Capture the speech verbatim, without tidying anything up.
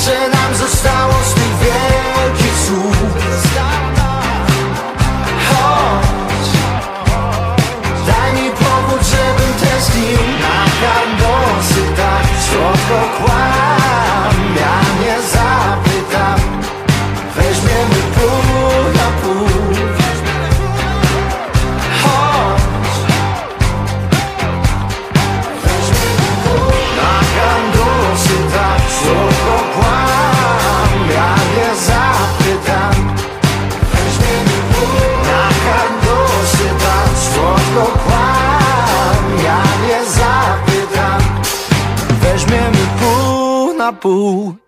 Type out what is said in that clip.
że nam zostało z tych wielkich słów. Chodź, daj mi powód, żebym tęsknił na kandosy tak słodko kłam. Ja nie zapytam, weźmiemy pół na pół. Chodź, weźmiemy pół na kandosy tak słodko kłam. Ja nie zapytam, weźmiemy pół na kandosy tak słodko kłam. Ja nie zapytam, weźmiemy pół na pół.